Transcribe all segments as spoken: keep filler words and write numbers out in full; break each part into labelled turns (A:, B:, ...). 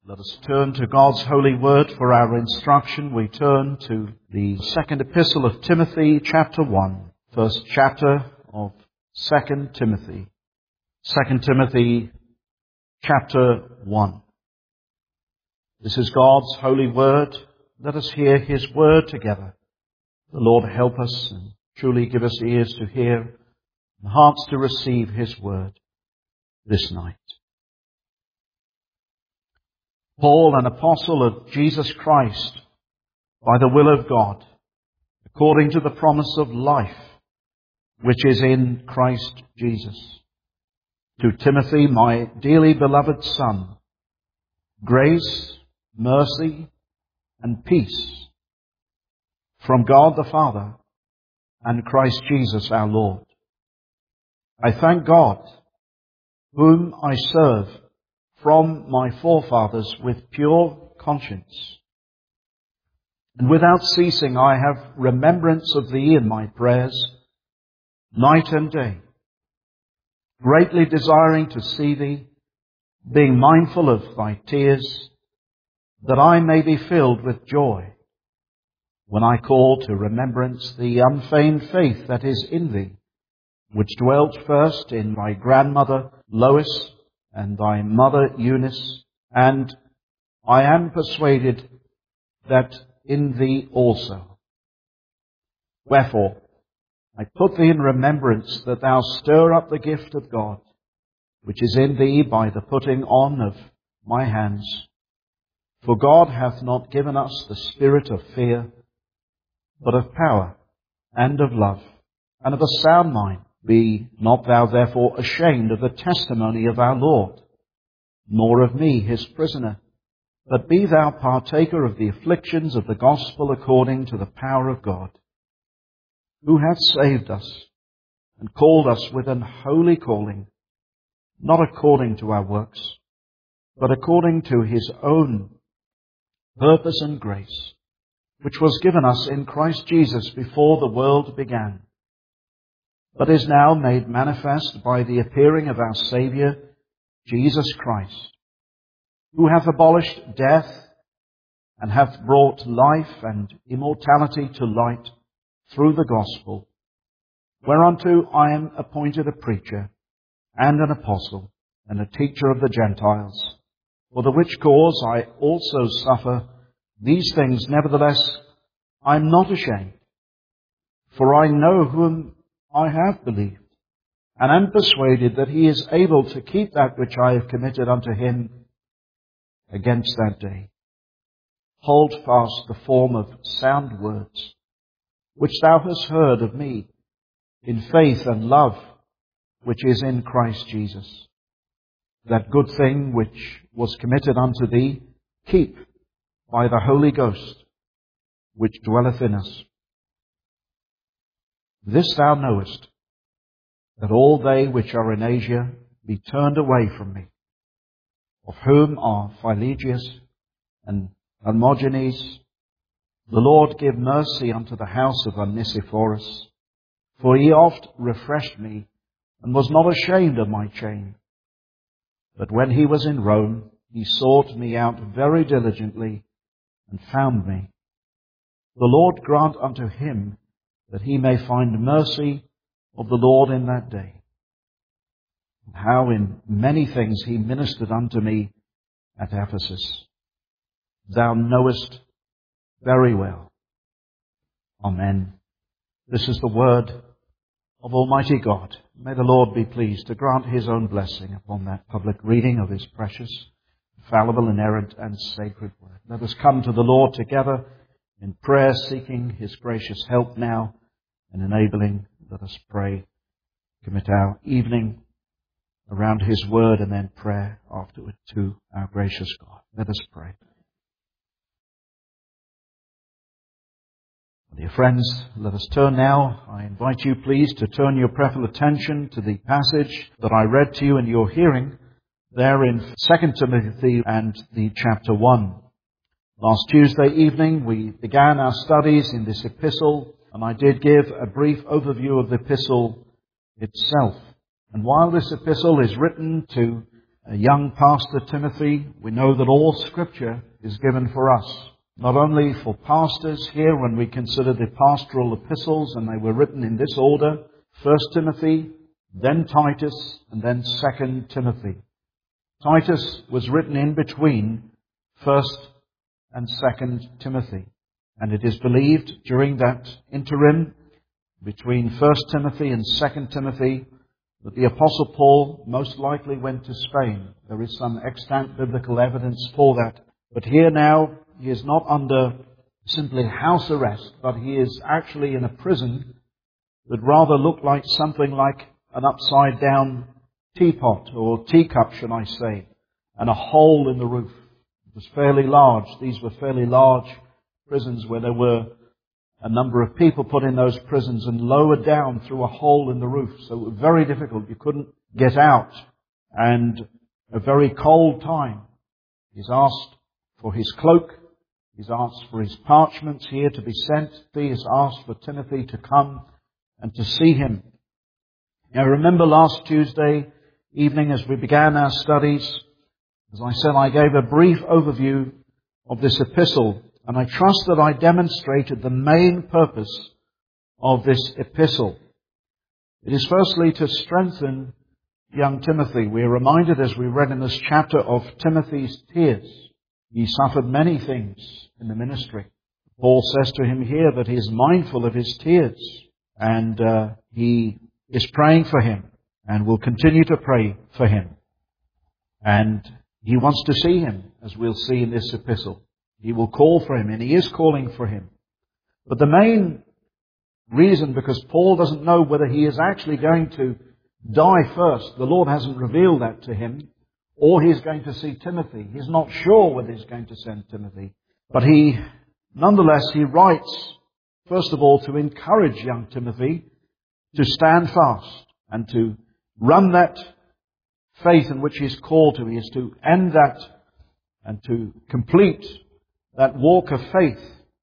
A: Let us turn to God's holy word for our instruction. We turn to the second epistle of Timothy, chapter one, first chapter of Second Timothy. Second Timothy, chapter one. This is God's holy word. Let us hear His word together. The Lord help us and truly give us ears to hear and hearts to receive His word this night. Paul, an apostle of Jesus Christ, by the will of God, according to the promise of life, which is in Christ Jesus. To Timothy, my dearly beloved son, grace, mercy, and peace from God the Father and Christ Jesus our Lord. I thank God, whom I serve from my forefathers with pure conscience. And without ceasing I have remembrance of thee in my prayers, night and day, greatly desiring to see thee, being mindful of thy tears, that I may be filled with joy when I call to remembrance the unfeigned faith that is in thee, which dwelt first in thy grandmother Lois and thy mother Eunice, and I am persuaded that in thee also. Wherefore, I put thee in remembrance that thou stir up the gift of God, which is in thee by the putting on of my hands. For God hath not given us the spirit of fear, but of power and of love and of a sound mind. Be not thou therefore ashamed of the testimony of our Lord, nor of me his prisoner, but be thou partaker of the afflictions of the gospel according to the power of God, who hath saved us and called us with an holy calling, not according to our works, but according to his own purpose and grace, which was given us in Christ Jesus before the world began, but is now made manifest by the appearing of our Saviour, Jesus Christ, who hath abolished death and hath brought life and immortality to light through the gospel, whereunto I am appointed a preacher and an apostle and a teacher of the Gentiles, for the which cause I also suffer these things. Nevertheless, I am not ashamed, for I know whom I have believed, and am persuaded that he is able to keep that which I have committed unto him against that day. Hold fast the form of sound words, which thou hast heard of me, in faith and love, which is in Christ Jesus. That good thing which was committed unto thee, keep by the Holy Ghost, which dwelleth in us. This thou knowest, that all they which are in Asia be turned away from me, of whom are Philologus and Hermogenes. The Lord give mercy unto the house of Onesiphorus, for he oft refreshed me, and was not ashamed of my chain. But when he was in Rome, he sought me out very diligently, and found me. The Lord grant unto him that he may find mercy of the Lord in that day. And how in many things he ministered unto me at Ephesus, thou knowest very well. Amen. This is the word of Almighty God. May the Lord be pleased to grant his own blessing upon that public reading of his precious, infallible, inerrant, and sacred word. Let us come to the Lord together in prayer, seeking his gracious help now and enabling. Let us pray. Commit our evening around his word and then prayer afterward to our gracious God. Let us pray. Dear friends, let us turn now. I invite you, please, to turn your prayerful attention to the passage that I read to you in your hearing there in Second Timothy and the chapter one. Last Tuesday evening we began our studies in this epistle, and I did give a brief overview of the epistle itself. And while this epistle is written to a young pastor, Timothy, we know that all Scripture is given for us. Not only for pastors here when we consider the pastoral epistles, and they were written in this order, First Timothy, then Titus, and then Second Timothy. Titus was written in between First and Second Timothy. And it is believed during that interim between First Timothy and Second Timothy that the Apostle Paul most likely went to Spain. There is some extant biblical evidence for that. But here now, he is not under simply house arrest, but he is actually in a prison that rather looked like something like an upside down teapot or teacup, should I say, and a hole in the roof. It was fairly large. These were fairly large prisons where there were a number of people put in those prisons and lowered down through a hole in the roof. So it was very difficult. You couldn't get out. And a very cold time. He's asked for his cloak. He's asked for his parchments here to be sent. He has asked for Timothy to come and to see him. Now remember last Tuesday evening as we began our studies, as I said, I gave a brief overview of this epistle, and I trust that I demonstrated the main purpose of this epistle. It is firstly to strengthen young Timothy. We are reminded as we read in this chapter of Timothy's tears. He suffered many things in the ministry. Paul says to him here that he is mindful of his tears, and uh, he is praying for him and will continue to pray for him. And he wants to see him, as we'll see in this epistle. He will call for him, and he is calling for him. But the main reason, because Paul doesn't know whether he is actually going to die first, the Lord hasn't revealed that to him, or he's going to see Timothy. He's not sure whether he's going to send Timothy. But he, nonetheless, he writes, first of all, to encourage young Timothy to stand fast and to run that faith in which he's called to. He is to end that and to complete that walk of faith.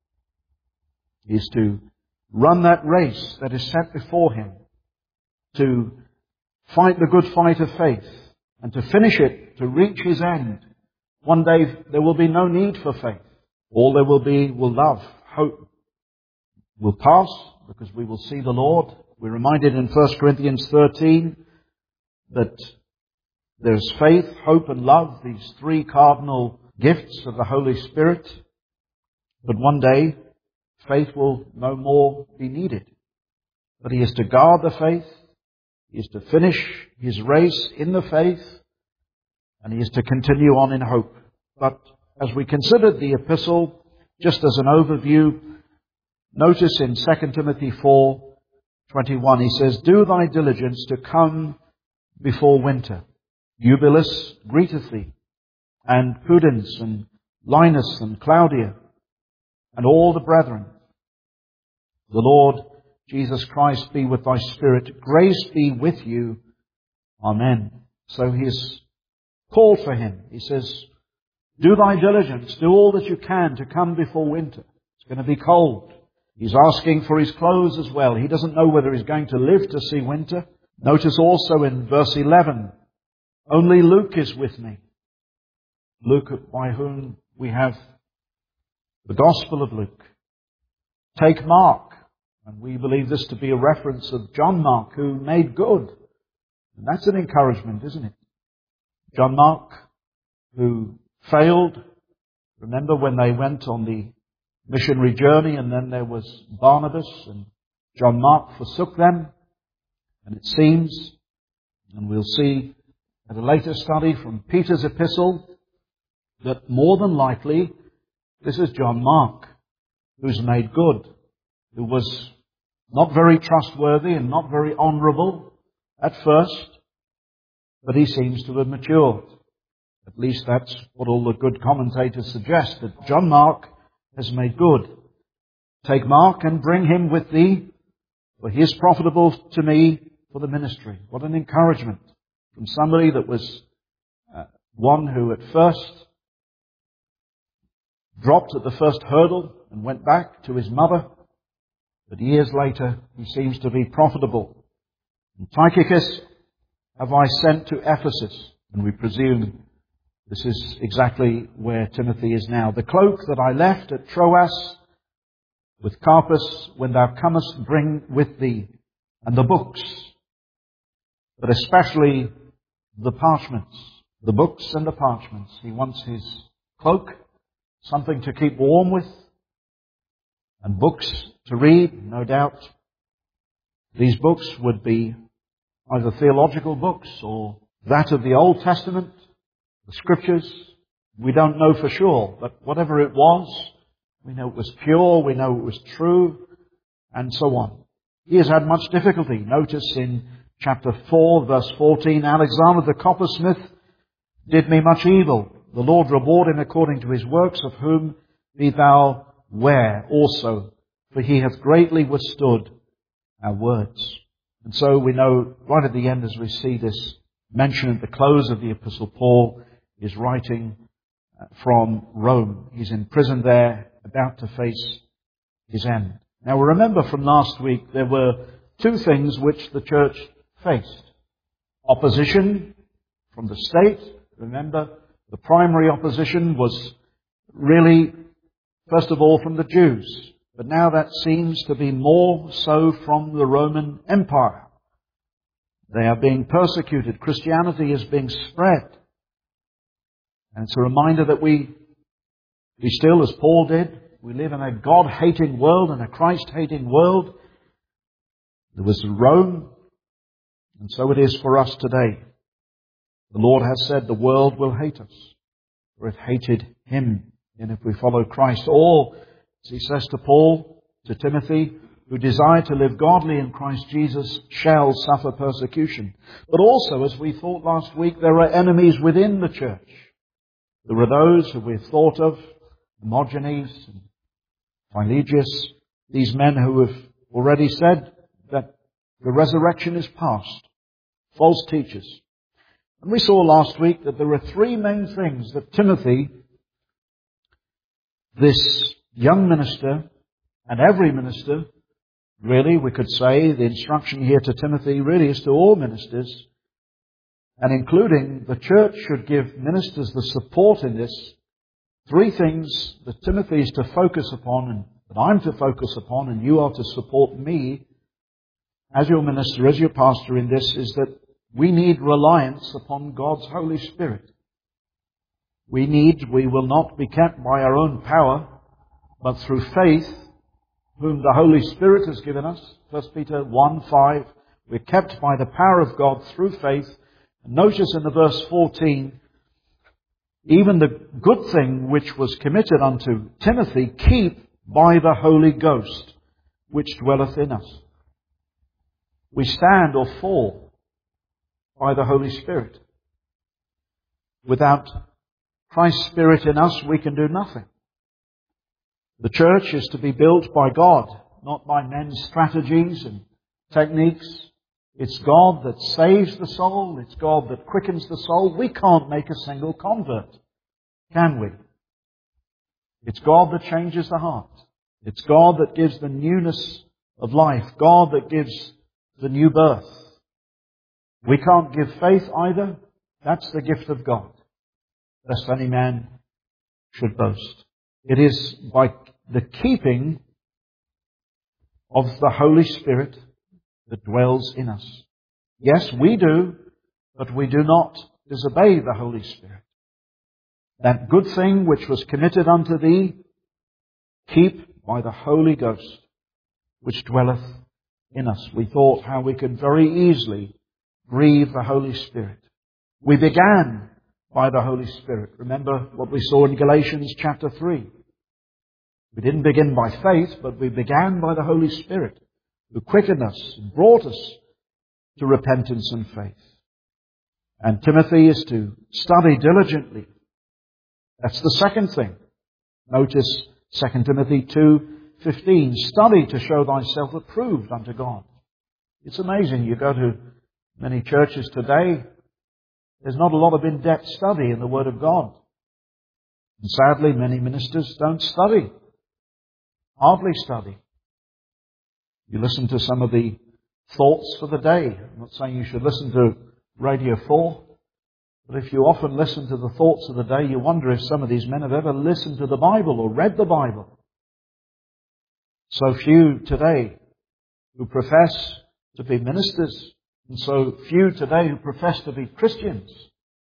A: He is to run that race that is set before him, to fight the good fight of faith, and to finish it, to reach his end. One day there will be no need for faith. All there will be will love, hope. Will pass because we will see the Lord. We're reminded in First Corinthians thirteen that there's faith, hope and love, these three cardinal gifts of the Holy Spirit. But one day, faith will no more be needed. But he is to guard the faith, he is to finish his race in the faith, and he is to continue on in hope. But as we considered the epistle, just as an overview, notice in Second Timothy four twenty-one, he says, "Do thy diligence to come before winter. Eubulus greeteth thee, and Pudens, and Linus, and Claudia, and all the brethren. The Lord Jesus Christ be with thy spirit. Grace be with you. Amen." So he is called for him. He says, do thy diligence, do all that you can to come before winter. It's going to be cold. He's asking for his clothes as well. He doesn't know whether he's going to live to see winter. Notice also in verse eleven, only Luke is with me. Luke, by whom we have the Gospel of Luke. Take Mark, and we believe this to be a reference of John Mark, who made good. And that's an encouragement, isn't it? John Mark, who failed. Remember when they went on the missionary journey, and then there was Barnabas, and John Mark forsook them. And it seems, and we'll see at a later study from Peter's epistle, that more than likely this is John Mark, who's made good, who was not very trustworthy and not very honourable at first, but he seems to have matured. At least that's what all the good commentators suggest, that John Mark has made good. Take Mark and bring him with thee, for he is profitable to me for the ministry. What an encouragement from somebody that was uh, one who at first dropped at the first hurdle and went back to his mother, but years later he seems to be profitable. And Tychicus have I sent to Ephesus. And we presume this is exactly where Timothy is now. The cloak that I left at Troas with Carpus, when thou comest, bring with thee, and the books, but especially the parchments, the books and the parchments. He wants his cloak, something to keep warm with, and books to read, no doubt. These books would be either theological books or that of the Old Testament, the Scriptures. We don't know for sure, but whatever it was, we know it was pure, we know it was true, and so on. He has had much difficulty. Notice in chapter four, verse fourteen, Alexander the coppersmith did me much evil. The Lord reward him according to his works, of whom be thou ware also, for he hath greatly withstood our words. And so we know right at the end, as we see this mention at the close of the Epistle, Paul is writing from Rome. He's in prison there, about to face his end. Now we remember from last week there were two things which the church faced. Opposition from the state. Remember, the primary opposition was really, first of all, from the Jews. But now that seems to be more so from the Roman Empire. They are being persecuted. Christianity is being spread. And it's a reminder that we, we still, as Paul did, we live in a God-hating world and a Christ-hating world. There was Rome, and so it is for us today. The Lord has said the world will hate us, for it hated Him, and if we follow Christ. All, as He says to Paul, to Timothy, who desire to live godly in Christ Jesus shall suffer persecution. But also, as we thought last week, there are enemies within the church. There are those who we've thought of, Hermogenes and Phylegius, these men who have already said that the resurrection is past, false teachers. And we saw last week that there are three main things that Timothy, this young minister, and every minister, really, we could say, the instruction here to Timothy really is to all ministers, and including the church should give ministers the support in this. Three things that Timothy is to focus upon, and that I'm to focus upon, and you are to support me as your minister, as your pastor in this, is that we need reliance upon God's Holy Spirit. We need, we will not be kept by our own power, but through faith, whom the Holy Spirit has given us. First Peter one five, we're kept by the power of God through faith. And notice in the verse fourteen, even the good thing which was committed unto Timothy, keep by the Holy Ghost, which dwelleth in us. We stand or fall by the Holy Spirit. Without Christ's Spirit in us, we can do nothing. The church is to be built by God, not by men's strategies and techniques. It's God that saves the soul. It's God that quickens the soul. We can't make a single convert, can we? It's God that changes the heart. It's God that gives the newness of life. God that gives the new birth. We can't give faith either. That's the gift of God, lest any man should boast. It is by the keeping of the Holy Spirit that dwells in us. Yes, we do, but we do not disobey the Holy Spirit. That good thing which was committed unto thee, keep by the Holy Ghost, which dwelleth in us. We thought how we could very easily grieve the Holy Spirit. We began by the Holy Spirit. Remember what we saw in Galatians chapter three. We didn't begin by faith, but we began by the Holy Spirit, who quickened us and brought us to repentance and faith. And Timothy is to study diligently. That's the second thing. Notice Second Timothy two fifteen. Study to show thyself approved unto God. It's amazing. You go to many churches today, there's not a lot of in-depth study in the Word of God. And sadly, many ministers don't study. Hardly study. You listen to some of the thoughts for the day. I'm not saying you should listen to Radio four. But if you often listen to the thoughts of the day, you wonder if some of these men have ever listened to the Bible or read the Bible. So few today who profess to be ministers, and so few today who profess to be Christians,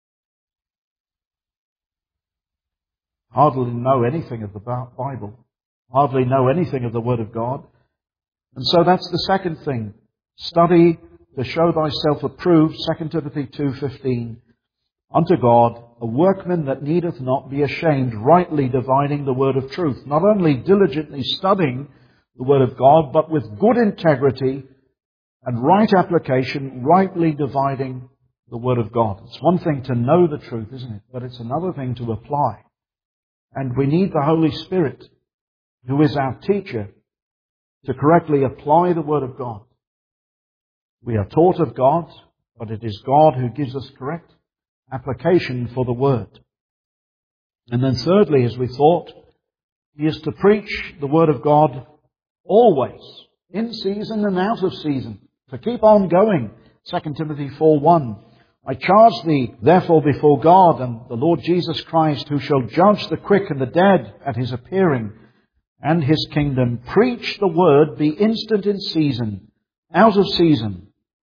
A: hardly know anything of the Bible, hardly know anything of the Word of God. And so that's the second thing. Study to show thyself approved, Second Timothy two fifteen, unto God, a workman that needeth not be ashamed, rightly dividing the word of truth. Not only diligently studying the Word of God, but with good integrity and right application, rightly dividing the Word of God. It's one thing to know the truth, isn't it? But it's another thing to apply. And we need the Holy Spirit, who is our teacher, to correctly apply the Word of God. We are taught of God, but it is God who gives us correct application for the Word. And then thirdly, as we thought, He is to preach the Word of God always, in season and out of season, to keep on going. Second Timothy four one, I charge thee, therefore, before God and the Lord Jesus Christ, who shall judge the quick and the dead at His appearing and His kingdom, preach the word, be instant in season, out of season.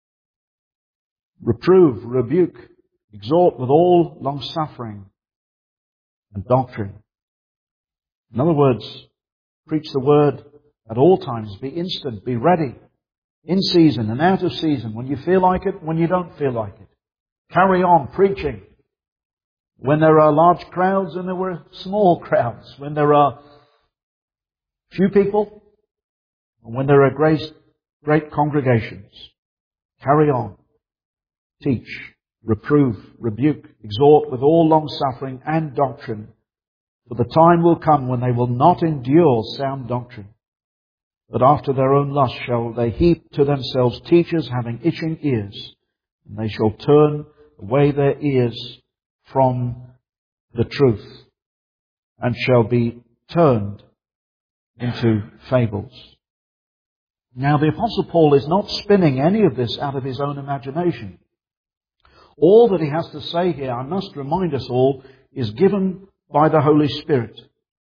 A: Reprove, rebuke, exhort with all long-suffering and doctrine. In other words, preach the word at all times. Be instant, be ready, in season and out of season, when you feel like it, when you don't feel like it. Carry on preaching. When there are large crowds and there were small crowds. When there are few people and when there are great, great congregations. Carry on. Teach, reprove, rebuke, exhort with all long-suffering and doctrine. For the time will come when they will not endure sound doctrine, but after their own lust shall they heap to themselves teachers having itching ears, and they shall turn away their ears from the truth, and shall be turned into fables. Now the Apostle Paul is not spinning any of this out of his own imagination. All that he has to say here, I must remind us all, is given by the Holy Spirit.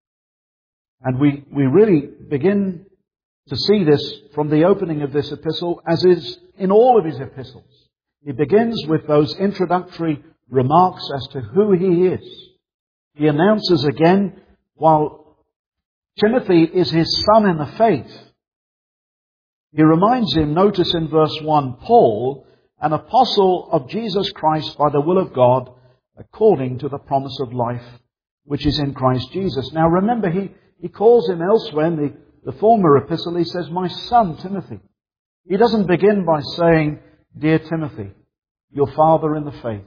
A: And we, we really begin to see this from the opening of this epistle, as is in all of his epistles. He begins with those introductory remarks as to who he is. He announces again, while Timothy is his son in the faith, he reminds him, notice in verse one, Paul, an apostle of Jesus Christ by the will of God, according to the promise of life, which is in Christ Jesus. Now remember, he, he calls him elsewhere in the The former epistle, he says, my son Timothy. He doesn't begin by saying, dear Timothy, your father in the faith.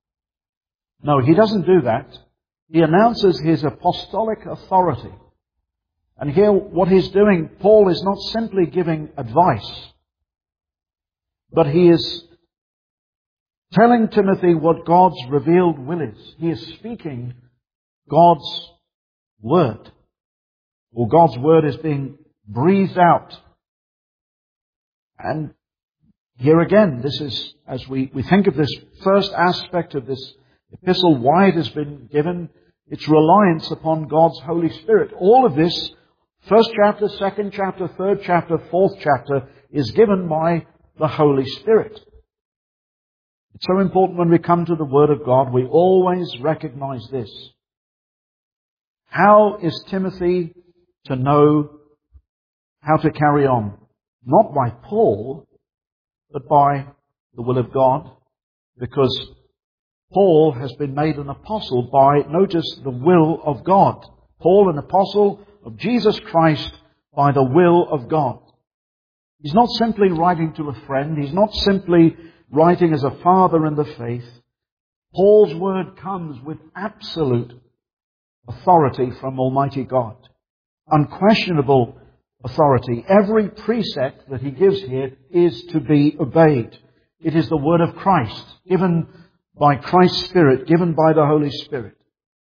A: No, he doesn't do that. He announces his apostolic authority. And here what he's doing, Paul is not simply giving advice, but he is telling Timothy what God's revealed will is. He is speaking God's word. Or God's word is being breathed out. And here again, this is, as we, we think of this first aspect of this epistle, why it has been given, its reliance upon God's Holy Spirit. All of this, first chapter, second chapter, third chapter, fourth chapter, is given by the Holy Spirit. It's so important when we come to the Word of God, we always recognize this. How is Timothy to know how to carry on? Not by Paul, but by the will of God. Because Paul has been made an apostle by, notice, the will of God. Paul, an apostle of Jesus Christ by the will of God. He's not simply writing to a friend. He's not simply writing as a father in the faith. Paul's word comes with absolute authority from Almighty God. Unquestionable authority. Every precept that he gives here is to be obeyed. It is the word of Christ, given by Christ's Spirit, given by the Holy Spirit.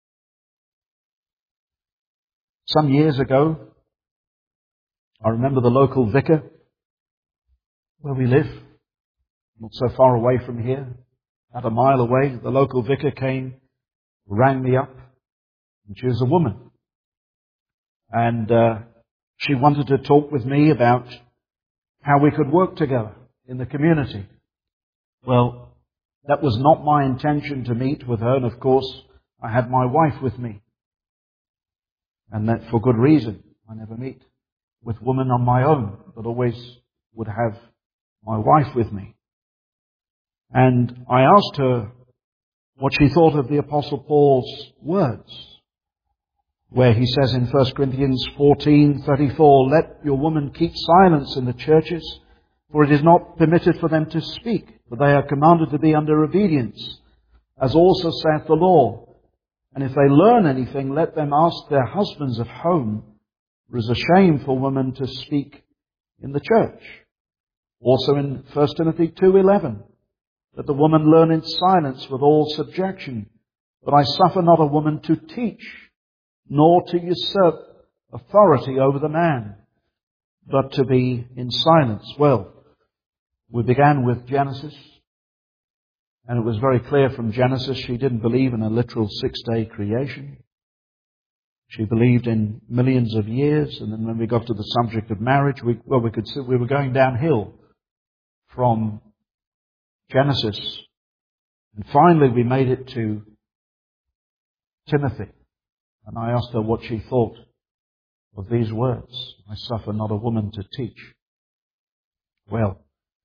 A: Some years ago, I remember the local vicar where we live, not so far away from here, About a mile away, the local vicar came, rang me up, and she was a woman. And uh, she wanted to talk with me about how we could work together in the community. Well, that was not my intention to meet with her, and of course, I had my wife with me. And that for good reason. I never meet with women on my own, but always would have my wife with me. And I asked her what she thought of the Apostle Paul's words, where he says in First Corinthians fourteen thirty-four, "Let your women keep silence in the churches, for it is not permitted for them to speak, for they are commanded to be under obedience, as also saith the law. And if they learn anything, let them ask their husbands at home, for it is a shame for women to speak in the church." Also in First Timothy two eleven, "Let the woman learn in silence with all subjection. But I suffer not a woman to teach, nor to usurp authority over the man, but to be in silence." Well, we began with Genesis, and it was very clear from Genesis she didn't believe in a literal six-day creation. She believed in millions of years, and then when we got to the subject of marriage, we, well, we could see we were going downhill from Genesis. And finally we made it to Timothy. And I asked her what she thought of these words. "I suffer not a woman to teach." Well,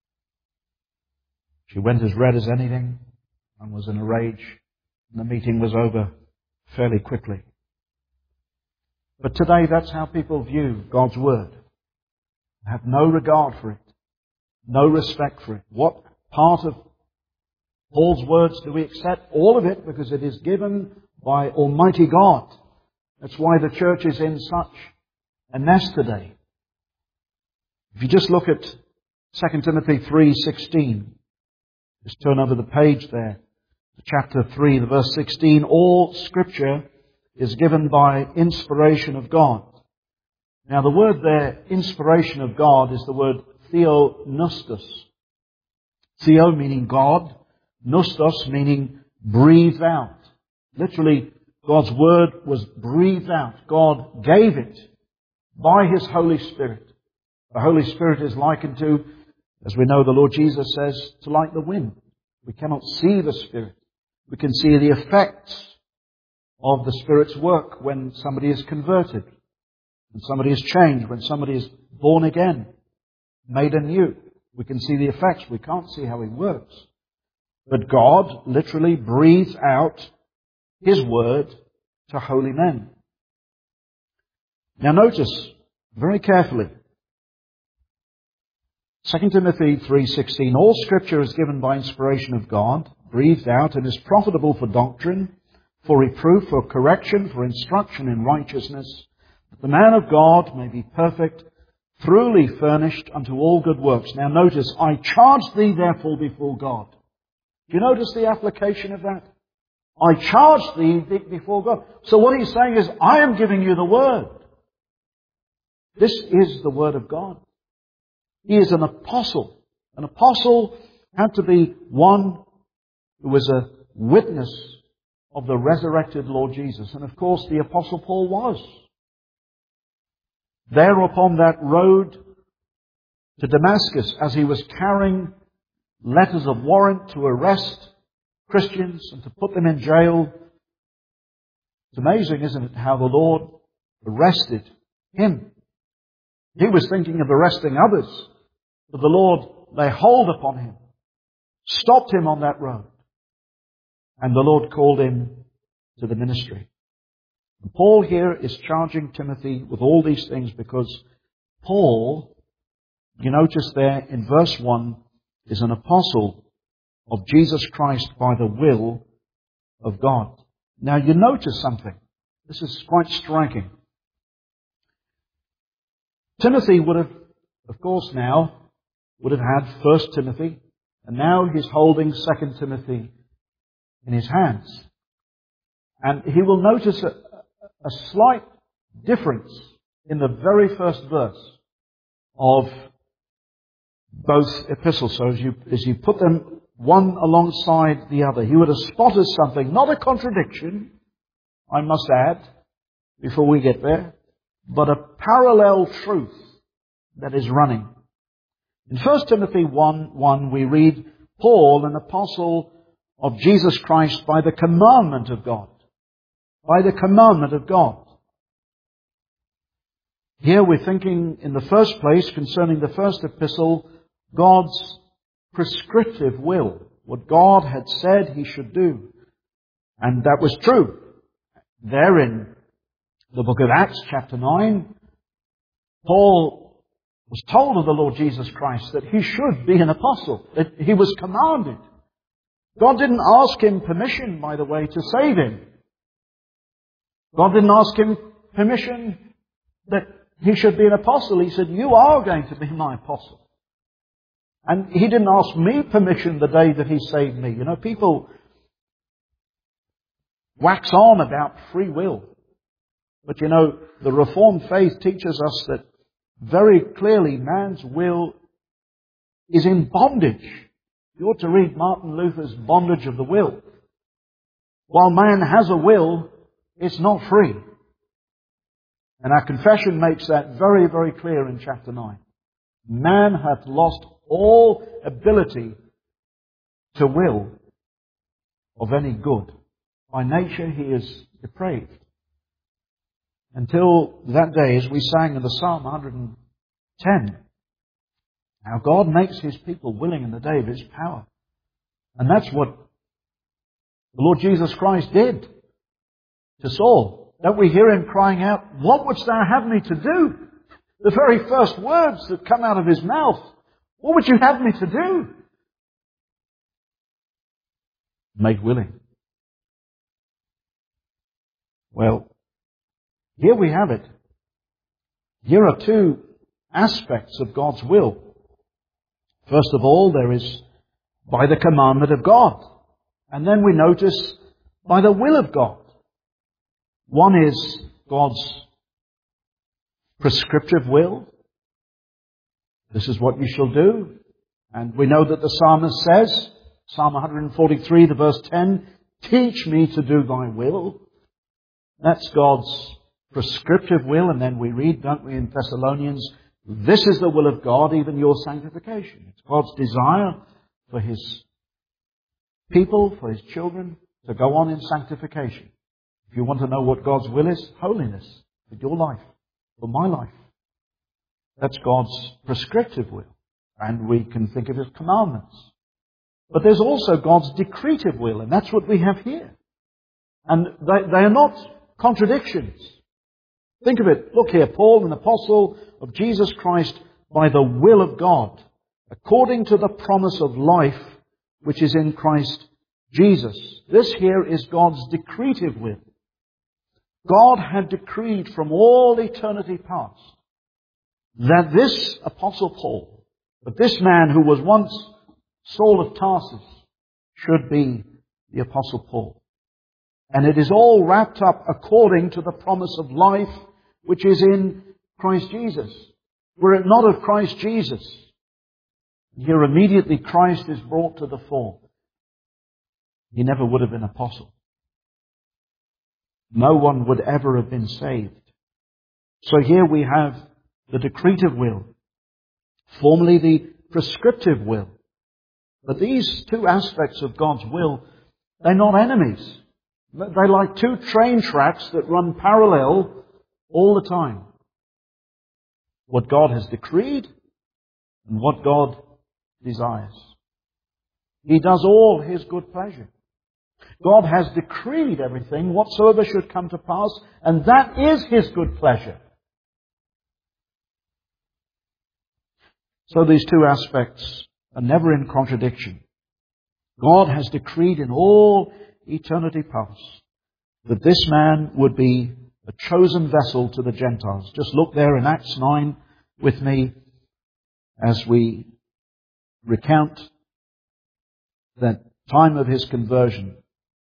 A: she went as red as anything and was in a rage. And the meeting was over fairly quickly. But today that's how people view God's Word. They have no regard for it. No respect for it. What part of Paul's words do we accept? All of it, because it is given by Almighty God. That's why the church is in such a mess today. If you just look at Second Timothy three sixteen, just turn over the page there, to chapter three, the verse sixteen, "All Scripture is given by inspiration of God." Now the word there, inspiration of God, is the word theopneustos. Theo meaning God, pneustos meaning breathed out. Literally, God's Word was breathed out. God gave it by His Holy Spirit. The Holy Spirit is likened to, as we know the Lord Jesus says, to like the wind. We cannot see the Spirit. We can see the effects of the Spirit's work when somebody is converted, when somebody is changed, when somebody is born again, made anew. We can see the effects. We can't see how He works. But God literally breathes out His Word to holy men. Now notice very carefully, Second Timothy three sixteen, "All Scripture is given by inspiration of God, breathed out, and is profitable for doctrine, for reproof, for correction, for instruction in righteousness, that the man of God may be perfect, truly furnished unto all good works." Now notice, "I charge thee therefore before God." Do you notice the application of that? I charge thee before God. So what he's saying is, I am giving you the Word. This is the Word of God. He is an apostle. An apostle had to be one who was a witness of the resurrected Lord Jesus. And of course, the Apostle Paul was. There upon that road to Damascus, as he was carrying letters of warrant to arrest Christians and to put them in jail. It's amazing, isn't it, how the Lord arrested him. He was thinking of arresting others, but the Lord lay hold upon him, stopped him on that road, and the Lord called him to the ministry. And Paul here is charging Timothy with all these things because Paul, you notice there in verse one, is an apostle of Jesus Christ by the will of God. Now you notice something. This is quite striking. Timothy would have, of course now, would have had First Timothy, and now he's holding Second Timothy in his hands. And he will notice a, a slight difference in the very first verse of both epistles. So as you, as you put them one alongside the other. He would have spotted something, not a contradiction, I must add, before we get there, but a parallel truth that is running. In First Timothy one one we read, Paul, an apostle of Jesus Christ by the commandment of God. By the commandment of God. Here we're thinking in the first place concerning the first epistle, God's prescriptive will. What God had said he should do. And that was true. There in the book of Acts chapter nine, Paul was told of the Lord Jesus Christ that he should be an apostle. That he was commanded. God didn't ask him permission, by the way, to save him. God didn't ask him permission that he should be an apostle. He said, you are going to be my apostle. And he didn't ask me permission the day that he saved me. You know, people wax on about free will. But you know, the Reformed faith teaches us that very clearly man's will is in bondage. You ought to read Martin Luther's Bondage of the Will. While man has a will, it's not free. And our confession makes that very, very clear in chapter nine. Man hath lost all ability to will of any good. By nature he is depraved. Until that day, as we sang in the Psalm one ten, how God makes his people willing in the day of his power. And that's what the Lord Jesus Christ did to Saul. Don't we hear him crying out, what wouldst thou have me to do? The very first words that come out of his mouth. What would you have me to do? Made willing. Well, here we have it. Here are two aspects of God's will. First of all, there is by the commandment of God. And then we notice by the will of God. One is God's prescriptive will. This is what you shall do. And we know that the psalmist says, Psalm one forty-three, the verse ten, teach me to do thy will. That's God's prescriptive will. And then we read, don't we, in Thessalonians, this is the will of God, even your sanctification. It's God's desire for his people, for his children, to go on in sanctification. If you want to know what God's will is, holiness for your life, for my life. That's God's prescriptive will. And we can think of his commandments. But there's also God's decretive will, and that's what we have here. And they, they are not contradictions. Think of it. Look here, Paul, an apostle of Jesus Christ by the will of God, according to the promise of life which is in Christ Jesus. This here is God's decretive will. God had decreed from all eternity past that this apostle Paul, that this man who was once Saul of Tarsus, should be the apostle Paul. And it is all wrapped up according to the promise of life which is in Christ Jesus. Were it not of Christ Jesus, here immediately Christ is brought to the fore. He never would have been apostle. No one would ever have been saved. So here we have the decretive will, formerly the prescriptive will. But these two aspects of God's will, they're not enemies. They're like two train tracks that run parallel all the time. What God has decreed and what God desires. He does all his good pleasure. God has decreed everything, whatsoever should come to pass, and that is his good pleasure. So these two aspects are never in contradiction. God has decreed in all eternity past that this man would be a chosen vessel to the Gentiles. Just look there in Acts nine with me as we recount that time of his conversion.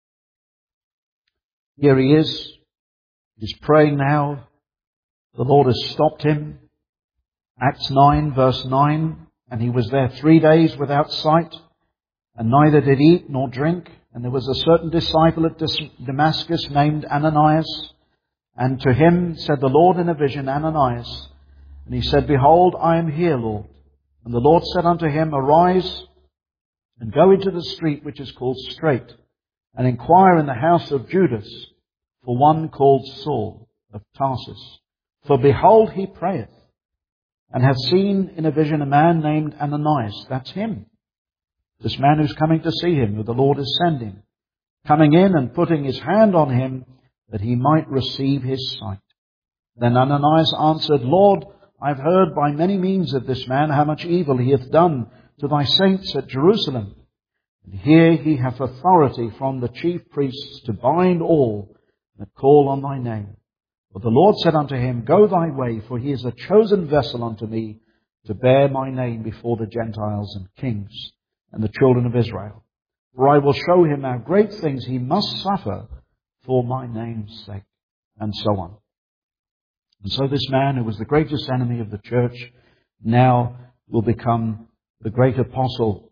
A: Here he is. He's praying now. The Lord has stopped him. Acts nine, verse nine. And he was there three days without sight. and neither did eat nor drink. And there was a certain disciple at Damascus named Ananias. And to him said the Lord in a vision, Ananias. And he said, Behold, I am here, Lord. And the Lord said unto him, Arise, and go into the street which is called Straight, and inquire in the house of Judas for one called Saul of Tarsus. For behold, he prayeth, and hath seen in a vision a man named Ananias. That's him. This man who's coming to see him, who the Lord is sending, coming in and putting his hand on him, that he might receive his sight. Then Ananias answered, Lord, I have heard by many means of this man how much evil he hath done to thy saints at Jerusalem. And here he hath authority from the chief priests to bind all that call on thy name. But the Lord said unto him, Go thy way, for he is a chosen vessel unto me to bear my name before the Gentiles and kings and the children of Israel. For I will show him how great things he must suffer for my name's sake. And so on. And so this man, who was the greatest enemy of the church, now will become the great apostle.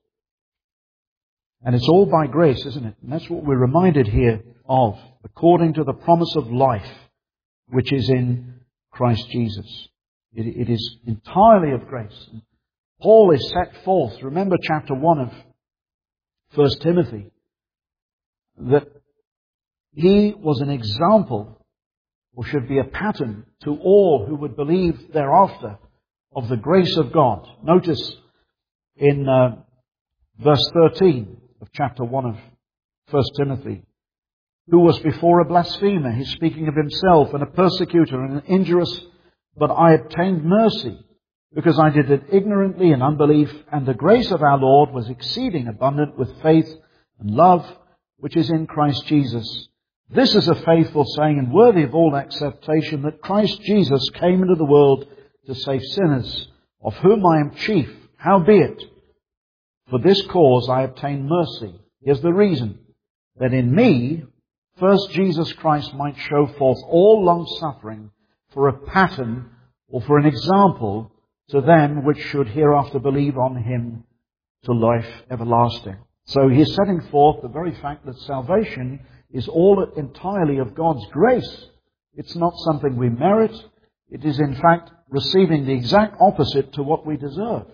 A: And it's all by grace, isn't it? And that's what we're reminded here of, according to the promise of life, which is in Christ Jesus. It, it is entirely of grace. And Paul is set forth, remember chapter one of First Timothy, that he was an example, or should be a pattern, to all who would believe thereafter of the grace of God. Notice in uh, verse thirteen of chapter one of First Timothy, who was before a blasphemer, he's speaking of himself, and a persecutor and an injurious, but I obtained mercy, because I did it ignorantly in unbelief, and the grace of our Lord was exceeding abundant with faith and love, which is in Christ Jesus. This is a faithful saying and worthy of all acceptation, that Christ Jesus came into the world to save sinners, of whom I am chief. Howbeit, for this cause I obtained mercy. Here's the reason, that in me first Jesus Christ might show forth all long suffering for a pattern or for an example to them which should hereafter believe on him to life everlasting. So he is setting forth the very fact that salvation is all entirely of God's grace. It's not something we merit. It is in fact receiving the exact opposite to what we deserve.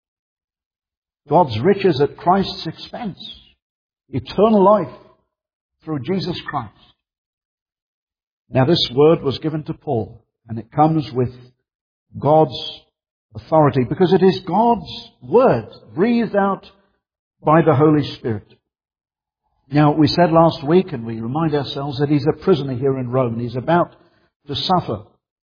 A: God's riches at Christ's expense. Eternal life through Jesus Christ. Now this word was given to Paul, and it comes with God's authority, because it is God's word breathed out by the Holy Spirit. Now, we said last week, and we remind ourselves, that he's a prisoner here in Rome, and he's about to suffer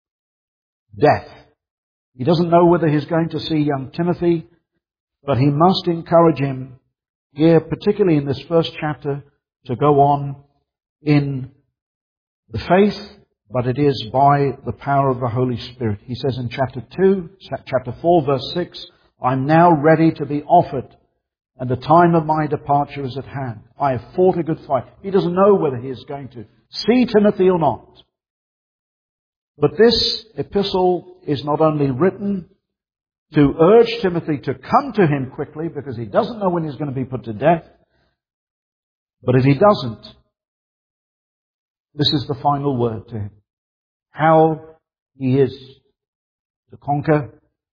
A: death. He doesn't know whether he's going to see young Timothy, but he must encourage him here, particularly in this first chapter, to go on in the faith, but it is by the power of the Holy Spirit. He says in chapter two, chapter four, verse six, I'm now ready to be offered, and the time of my departure is at hand. I have fought a good fight. He doesn't know whether he is going to see Timothy or not. But this epistle is not only written to urge Timothy to come to him quickly, because he doesn't know when he's going to be put to death, but if he doesn't, this is the final word to him. How he is to conquer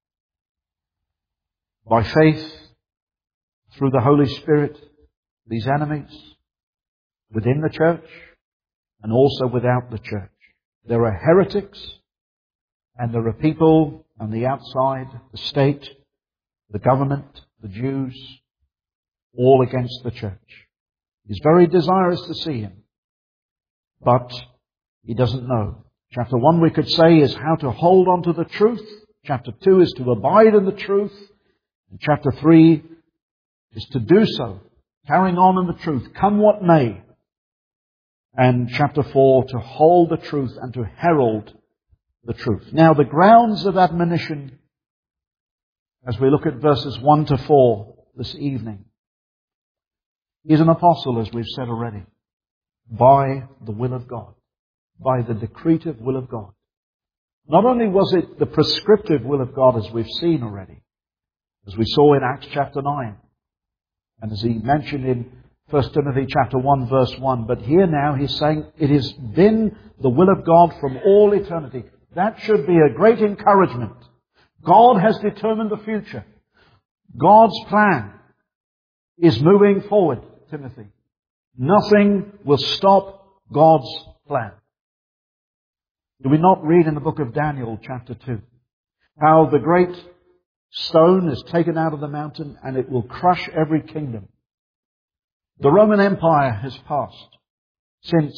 A: by faith through the Holy Spirit these enemies within the church and also without the church. There are heretics, and there are people on the outside, the state, the government, the Jews, all against the church. He's very desirous to see him, but he doesn't know. Chapter one, we could say, is how to hold on to the truth. Chapter two is to abide in the truth. And chapter three is to do so, carrying on in the truth, come what may. And chapter four, to hold the truth and to herald the truth. Now, the grounds of admonition, as we look at verses one to four this evening, he's an apostle, as we've said already, by the will of God, by the decretive will of God. Not only was it the prescriptive will of God, as we've seen already, as we saw in Acts chapter nine, And as he mentioned in First Timothy chapter one, verse one, but here now he's saying it has been the will of God from all eternity. That should be a great encouragement. God has determined the future. God's plan is moving forward, Timothy. Nothing will stop God's plan. Do we not read in the book of Daniel chapter two how the great stone is taken out of the mountain and it will crush every kingdom? The Roman Empire has passed since,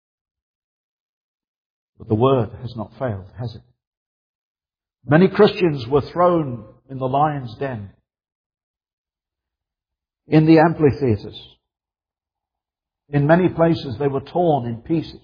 A: but the word has not failed, has it? Many Christians were thrown in the lion's den, in the amphitheaters. In many places they were torn in pieces.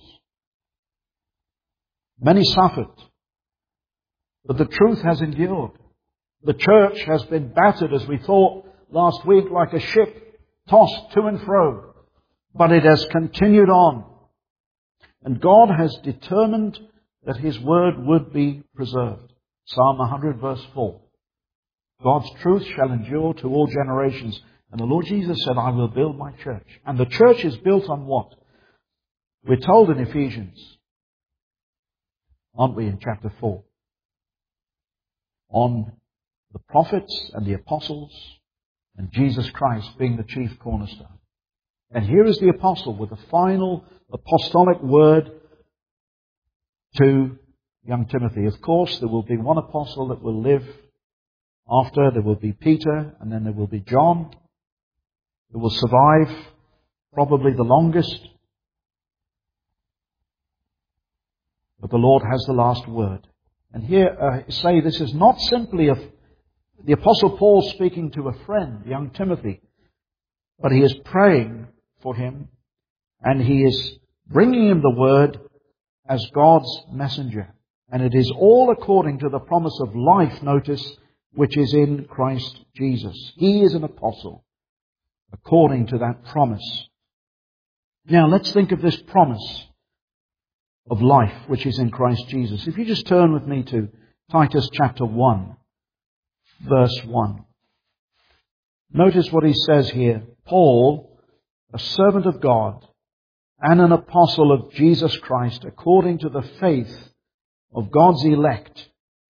A: Many suffered, but the truth has endured. The church has been battered, as we thought last week, like a ship tossed to and fro, but it has continued on. And God has determined that His word would be preserved. Psalm one hundred verse four. God's truth shall endure to all generations. And the Lord Jesus said, I will build my church. And the church is built on what? We're told in Ephesians, aren't we, in chapter four? On the prophets and the apostles and Jesus Christ being the chief cornerstone. And here is the apostle with the final apostolic word to young Timothy. Of course, there will be one apostle that will live after. There will be Peter, and then there will be John, who will survive probably the longest. But the Lord has the last word. And here, uh, say this is not simply a, the Apostle Paul speaking to a friend, young Timothy, but he is praying for him, and he is bringing him the word as God's messenger. And it is all according to the promise of life, notice, which is in Christ Jesus. He is an apostle according to that promise. Now let's think of this promise of life which is in Christ Jesus. If you just turn with me to Titus chapter one, verse one. Notice what he says here. Paul, a servant of God and an apostle of Jesus Christ, according to the faith of God's elect.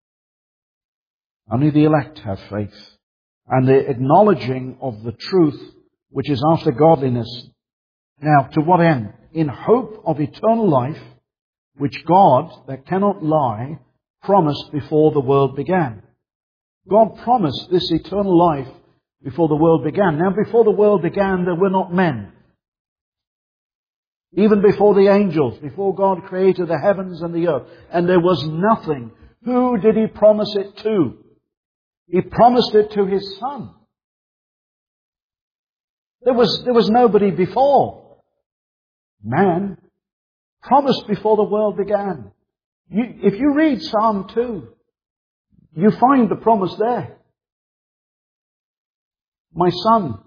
A: Only the elect have faith. And the acknowledging of the truth which is after godliness. Now, to what end? In hope of eternal life, which God, that cannot lie, promised before the world began. God promised this eternal life before the world began. Now, before the world began, there were not men. Even before the angels, before God created the heavens and the earth, and there was nothing. Who did He promise it to? He promised it to His Son. There was, there was nobody before. Man promised before the world began. You, if you read Psalm two, you find the promise there. My son.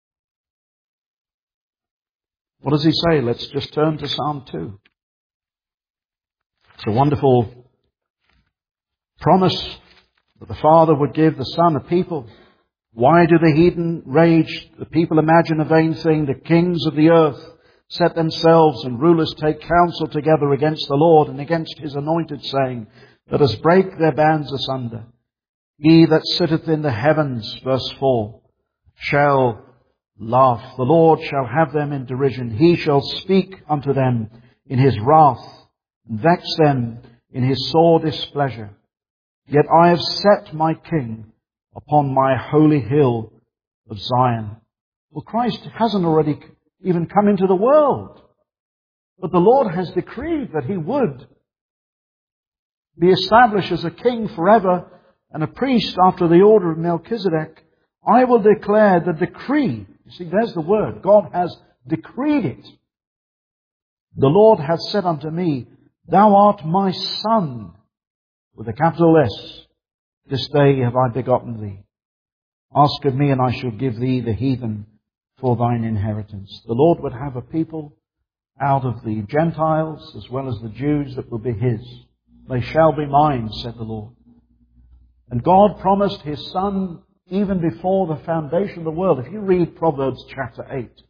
A: What does he say? Let's just turn to Psalm two. It's a wonderful promise that the Father would give the Son a people. Why do the heathen rage? The people imagine a vain thing. The kings of the earth set themselves, and rulers take counsel together against the Lord and against His anointed, saying, let us break their bands asunder. He that sitteth in the heavens, verse four, shall laugh. The Lord shall have them in derision. He shall speak unto them in His wrath, and vex them in His sore displeasure. Yet I have set my King upon my holy hill of Zion. Well, Christ hasn't already even come into the world, but the Lord has decreed that He would be established as a king forever and a priest after the order of Melchizedek. I will declare the decree. You see, there's the word. God has decreed it. The Lord hath said unto me, thou art my son, with a capital S. This day have I begotten thee. Ask of me, and I shall give thee the heathen for thine inheritance. The Lord would have a people out of the Gentiles as well as the Jews that will be His. They shall be mine, said the Lord. And God promised His Son even before the foundation of the world. If you read Proverbs chapter eight,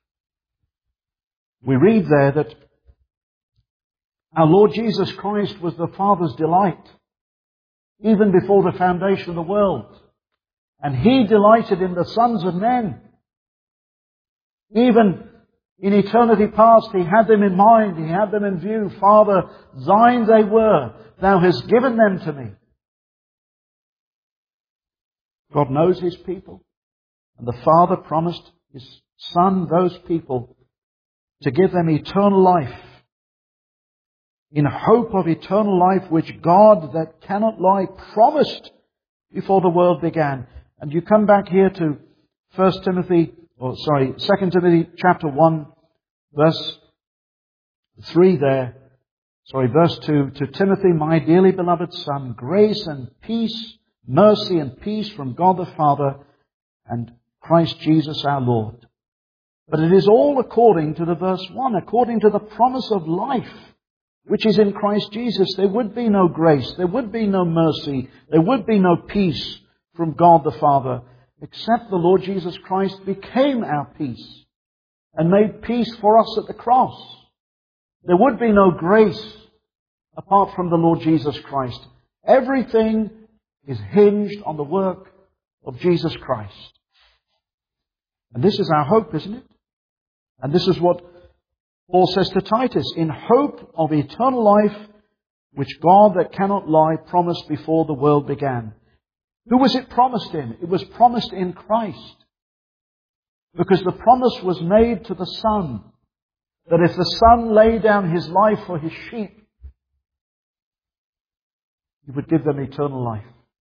A: we read there that our Lord Jesus Christ was the Father's delight, even before the foundation of the world. And He delighted in the sons of men. Even in eternity past, He had them in mind. He had them in view. Father, thine they were. Thou hast given them to me. God knows His people. And the Father promised His Son, those people, to give them eternal life. In hope of eternal life, which God that cannot lie promised before the world began. And you come back here to First Timothy, or sorry, Second Timothy chapter one, verse three there. Sorry, verse two. To Timothy, my dearly beloved son, grace and peace, mercy and peace from God the Father and Christ Jesus our Lord. But it is all according to the verse one, according to the promise of life, which is in Christ Jesus. There would be no grace, there would be no mercy, there would be no peace from God the Father, except the Lord Jesus Christ became our peace and made peace for us at the cross. There would be no grace apart from the Lord Jesus Christ. Everything is hinged on the work of Jesus Christ. And this is our hope, isn't it? And this is what Paul says to Titus, in hope of eternal life, which God that cannot lie promised before the world began. Who was it promised in? It was promised in Christ. Because the promise was made to the Son, that if the Son laid down His life for His sheep, He would give them eternal life.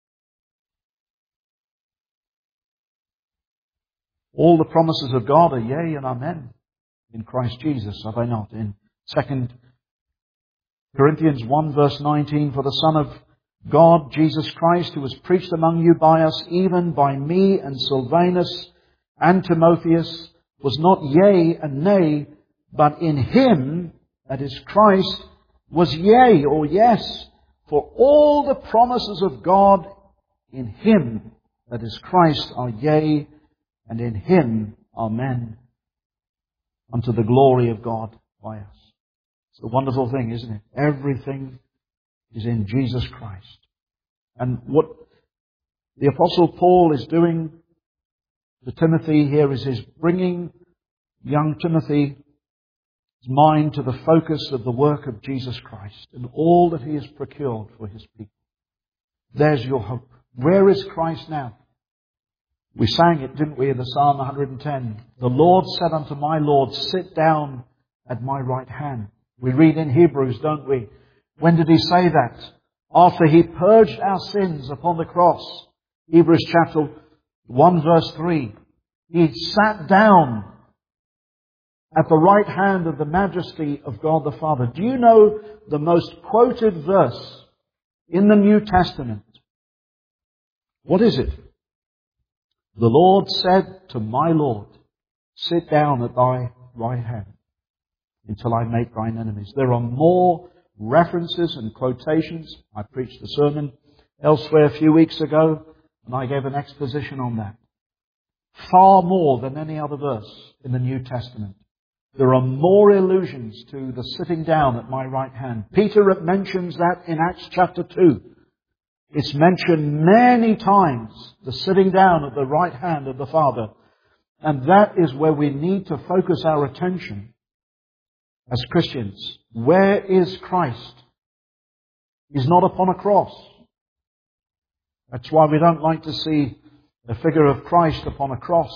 A: All the promises of God are yea and amen in Christ Jesus, are they not? In Second Corinthians one verse nineteen, for the Son of God, Jesus Christ, who was preached among you by us, even by me and Silvanus and Timotheus, was not yea and nay, but in Him, that is Christ, was yea or yes, for all the promises of God in Him, that is Christ, are yea, and in Him, amen, unto the glory of God by us. It's a wonderful thing, isn't it? Everything is in Jesus Christ. And what the Apostle Paul is doing to Timothy here is he's bringing young Timothy's mind to the focus of the work of Jesus Christ and all that He has procured for His people. There's your hope. Where is Christ now? We sang it, didn't we, in the Psalm one hundred ten. The Lord said unto my Lord, sit down at my right hand. We read in Hebrews, don't we? When did He say that? After He purged our sins upon the cross. Hebrews chapter one verse three. He sat down at the right hand of the majesty of God the Father. Do you know the most quoted verse in the New Testament? What is it? The Lord said to my Lord, sit down at thy right hand until I make thine enemies. There are more references and quotations. I preached a sermon elsewhere a few weeks ago, and I gave an exposition on that. Far more than any other verse in the New Testament. There are more allusions to the sitting down at my right hand. Peter mentions that in Acts chapter two. It's mentioned many times, the sitting down at the right hand of the Father. And that is where we need to focus our attention as Christians. Where is Christ? He's not upon a cross. That's why we don't like to see the figure of Christ upon a cross.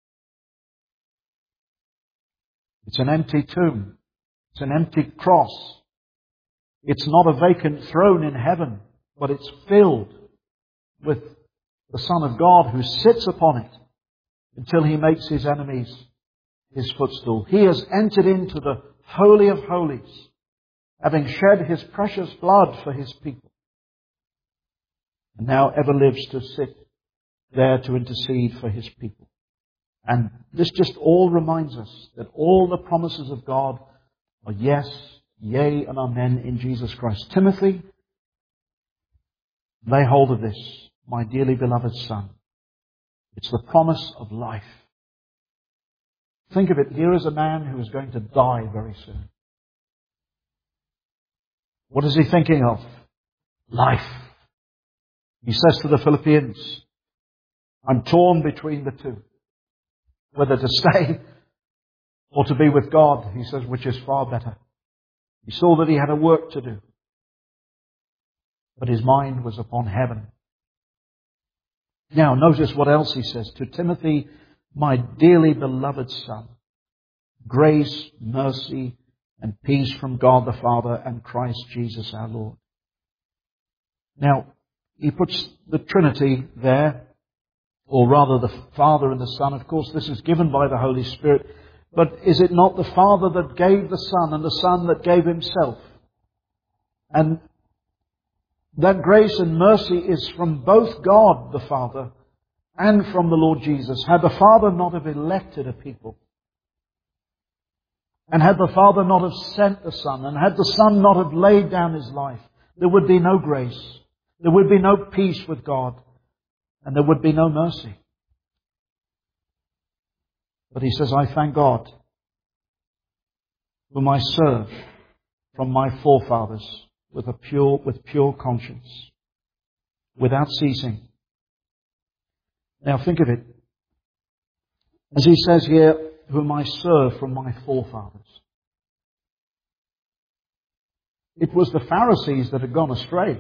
A: It's an empty tomb. It's an empty cross. It's not a vacant throne in heaven, but it's filled with the Son of God who sits upon it until He makes His enemies His footstool. He has entered into the Holy of Holies, having shed His precious blood for His people, and now ever lives to sit there to intercede for His people. And this just all reminds us that all the promises of God are yes, yea, and amen in Jesus Christ. Timothy, lay hold of this, my dearly beloved son. It's the promise of life. Think of it. Here is a man who is going to die very soon. What is he thinking of? Life. He says to the Philippians, I'm torn between the two. Whether to stay or to be with God, he says, which is far better. He saw that he had a work to do. But his mind was upon heaven. Now, notice what else he says. To Timothy, my dearly beloved son, grace, mercy, and peace from God the Father and Christ Jesus our Lord. Now, he puts the Trinity there, or rather the Father and the Son. Of course, this is given by the Holy Spirit. But is it not the Father that gave the Son and the Son that gave Himself? And that grace and mercy is from both God the Father and from the Lord Jesus. Had the Father not have elected a people, and had the Father not have sent the Son, and had the Son not have laid down His life, there would be no grace. There would be no peace with God. And there would be no mercy. But he says, I thank God, whom I serve from my forefathers with a pure, with pure conscience, without ceasing. Now think of it. As he says here, whom I serve from my forefathers. It was the Pharisees that had gone astray.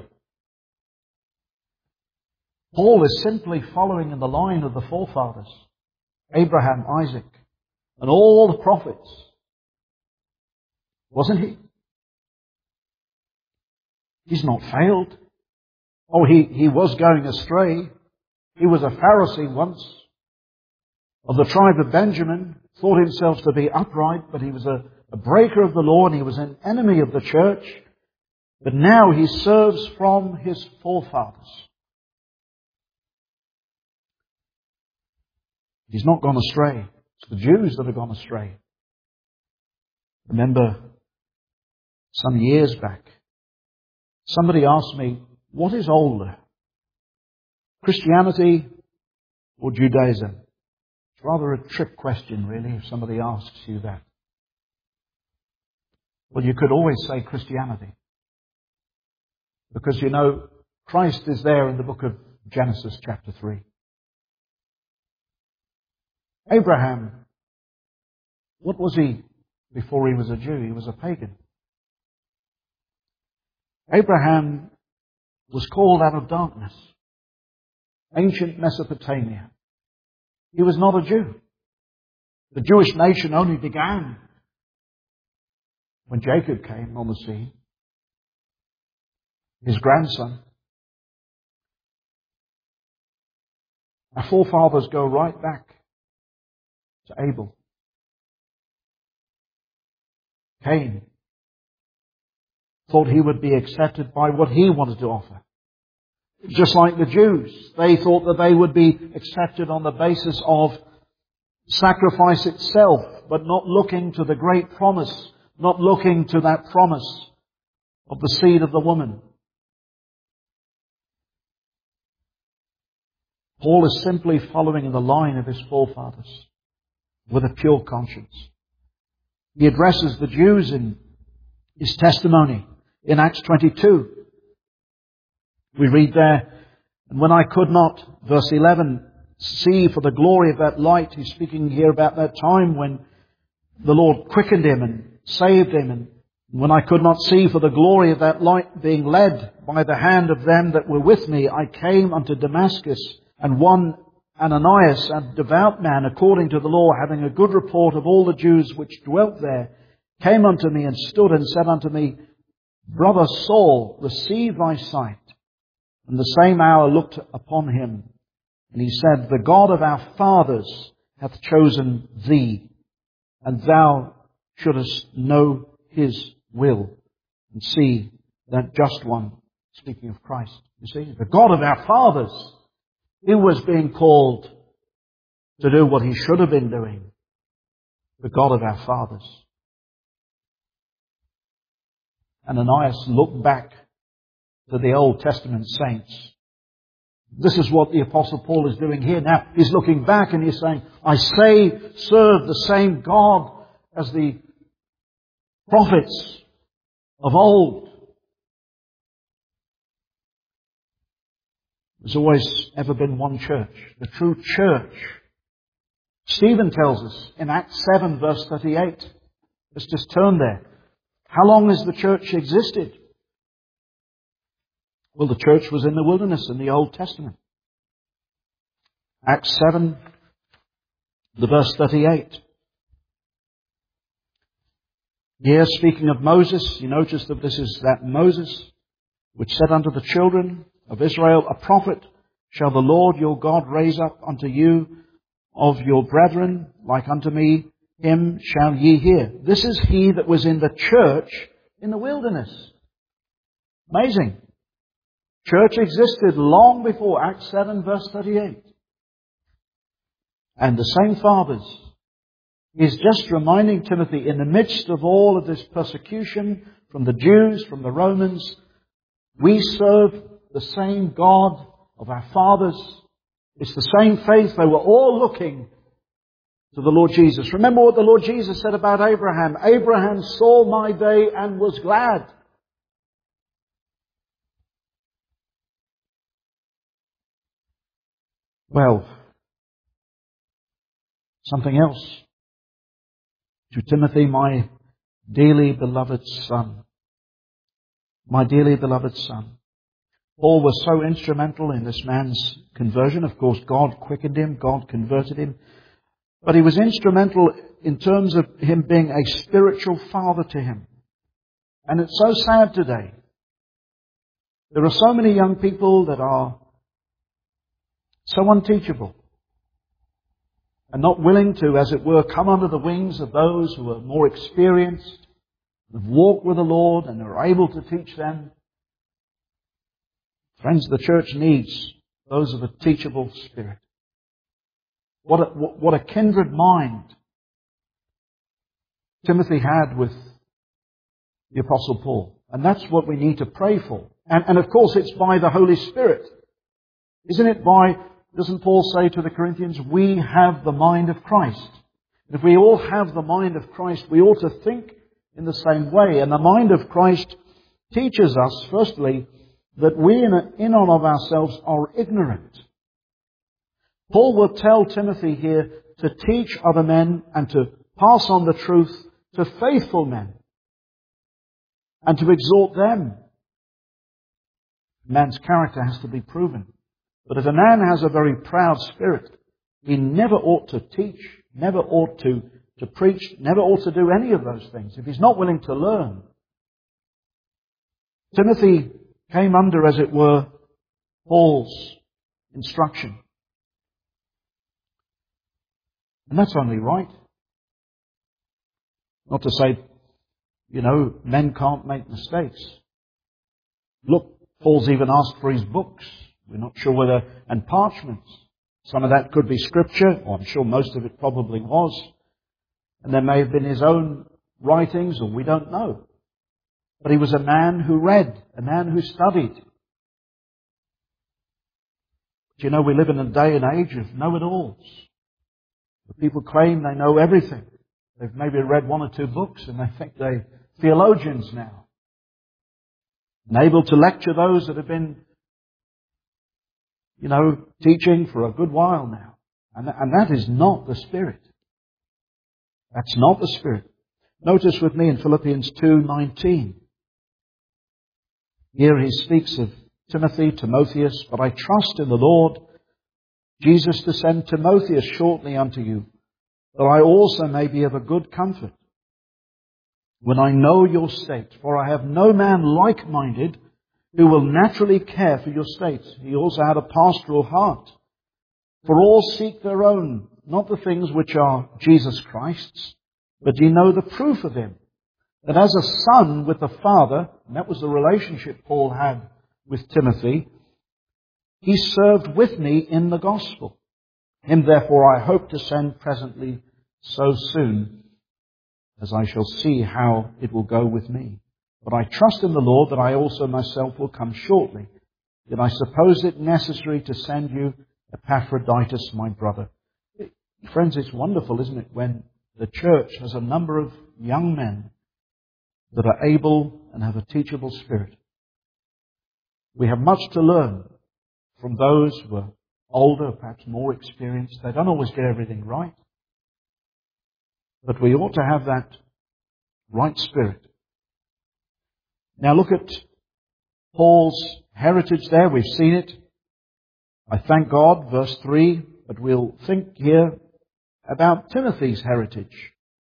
A: Paul is simply following in the line of the forefathers. Abraham, Isaac, and all the prophets. Wasn't he? He's not failed. Oh, he, he was going astray. He was a Pharisee once, of the tribe of Benjamin, thought himself to be upright, but he was a, a breaker of the law and he was an enemy of the church. But now he serves from his forefathers. He's not gone astray. It's the Jews that have gone astray. Remember, some years back, somebody asked me, what is older? Christianity or Judaism? It's rather a trick question, really, if somebody asks you that. Well, you could always say Christianity. Because, you know, Christ is there in the book of Genesis chapter three. Abraham, what was he before he was a Jew? He was a pagan. Abraham was called out of darkness. Ancient Mesopotamia. He was not a Jew. The Jewish nation only began when Jacob came on the scene. His grandson. Our forefathers go right back to Abel. Cain thought he would be accepted by what he wanted to offer. Just like the Jews, they thought that they would be accepted on the basis of sacrifice itself, but not looking to the great promise, not looking to that promise of the seed of the woman. Paul is simply following in the line of his forefathers with a pure conscience. He addresses the Jews in his testimony in Acts twenty-two. We read there, and when I could not, verse eleven, see for the glory of that light, he's speaking here about that time when the Lord quickened him and saved him, and when I could not see for the glory of that light, being led by the hand of them that were with me, I came unto Damascus, and one Ananias, a devout man, according to the law, having a good report of all the Jews which dwelt there, came unto me and stood and said unto me, Brother Saul, receive thy sight. And the same hour looked upon him, and he said, The God of our fathers hath chosen thee, and thou shouldest know his will, and see that just one, speaking of Christ. You see, the God of our fathers, he was being called to do what he should have been doing. The God of our fathers. Ananias looked back to the Old Testament saints This is what the Apostle Paul is doing here. Now, he's looking back and he's saying, I say, serve the same God as the prophets of old. There's always ever been one church, the true church. Stephen tells us in Acts seven, verse thirty-eight. Let's just turn there. How long has the church existed? Well, the church was in the wilderness in the Old Testament. Acts seven, the verse thirty-eight. Here, speaking of Moses, you notice that this is that Moses which said unto the children of Israel, a prophet shall the Lord your God raise up unto you of your brethren, like unto me, him shall ye hear. This is he that was in the church in the wilderness. Amazing. Church existed long before Acts seven, verse thirty-eight. And the same fathers is just reminding Timothy, in the midst of all of this persecution from the Jews, from the Romans, we serve the same God of our fathers. It's the same faith. They were all looking to the Lord Jesus. Remember what the Lord Jesus said about Abraham. Abraham saw my day and was glad. Well, something else. To Timothy, my dearly beloved son. My dearly beloved son. Paul was so instrumental in this man's conversion. Of course, God quickened him. God converted him. But he was instrumental in terms of him being a spiritual father to him. And it's so sad today. There are so many young people that are so unteachable and not willing to, as it were, come under the wings of those who are more experienced, have walked with the Lord and are able to teach them. Friends, the church needs those of a teachable spirit. What a, what a kindred mind Timothy had with the Apostle Paul. And that's what we need to pray for. And, and of course it's by the Holy Spirit. Isn't it by, doesn't Paul say to the Corinthians, we have the mind of Christ? If we all have the mind of Christ, we ought to think in the same way. And the mind of Christ teaches us, firstly, that we in and of ourselves are ignorant. Paul will tell Timothy here to teach other men and to pass on the truth to faithful men and to exhort them. Man's character has to be proven. But if a man has a very proud spirit, he never ought to teach, never ought to, to preach, never ought to do any of those things if he's not willing to learn. Timothy came under, as it were, Paul's instruction. And that's only right. Not to say, you know, men can't make mistakes. Look, Paul's even asked for his books. We're not sure whether, and parchments. Some of that could be scripture, or I'm sure most of it probably was. And there may have been his own writings, or we don't know. But he was a man who read, a man who studied. But you know, we live in a day and age of know-it-alls. People claim they know everything. They've maybe read one or two books and they think they're theologians now. And able to lecture those that have been, you know, teaching for a good while now. And, and that is not the Spirit. That's not the Spirit. Notice with me in Philippians two nineteen. Here he speaks of Timothy, Timotheus, but I trust in the Lord Jesus to send Timotheus shortly unto you, that I also may be of a good comfort when I know your state. For I have no man like-minded who will naturally care for your state. He also had a pastoral heart. For all seek their own, not the things which are Jesus Christ's, but ye know the proof of him, that as a son with the Father, and that was the relationship Paul had with Timothy, he served with me in the gospel. Him therefore I hope to send presently, so soon as I shall see how it will go with me. But I trust in the Lord that I also myself will come shortly. Yet I suppose it necessary to send you Epaphroditus, my brother. Friends, it's wonderful, isn't it, when the church has a number of young men that are able and have a teachable spirit. We have much to learn from those who are older, perhaps more experienced. They don't always get everything right. But we ought to have that right spirit. Now look at Paul's heritage there. We've seen it. I thank God, verse three, but we'll think here about Timothy's heritage.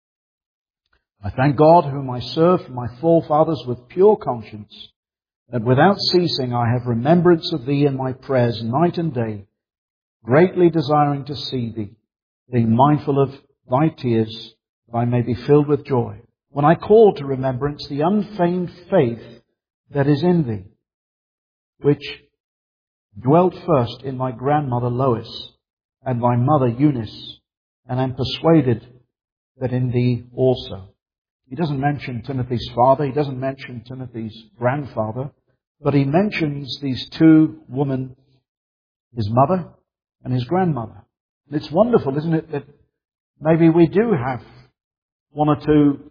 A: I thank God whom I serve from my forefathers with pure conscience, that without ceasing I have remembrance of thee in my prayers night and day, greatly desiring to see thee, being mindful of thy tears, that I may be filled with joy. When I call to remembrance the unfeigned faith that is in thee, which dwelt first in my grandmother Lois and thy mother Eunice, and am persuaded that in thee also. He doesn't mention Timothy's father, he doesn't mention Timothy's grandfather, but he mentions these two women, his mother and his grandmother. And it's wonderful, isn't it, that maybe we do have one or two